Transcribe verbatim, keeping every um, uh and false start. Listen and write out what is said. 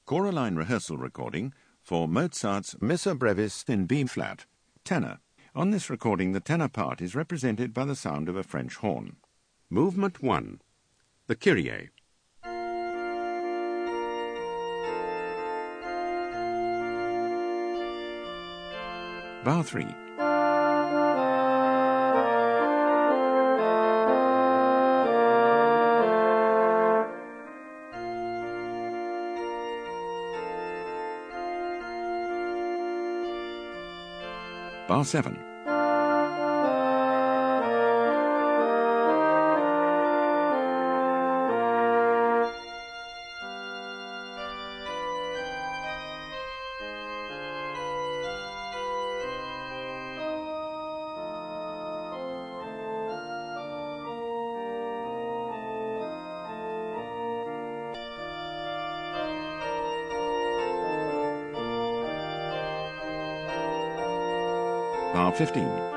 Choraline rehearsal recording for Mozart's Missa Brevis in B-flat, tenor. On this recording, the tenor part is represented by the sound of a French horn. Movement one. The Kyrie. Bar three. Bar seven. Bar fifteen.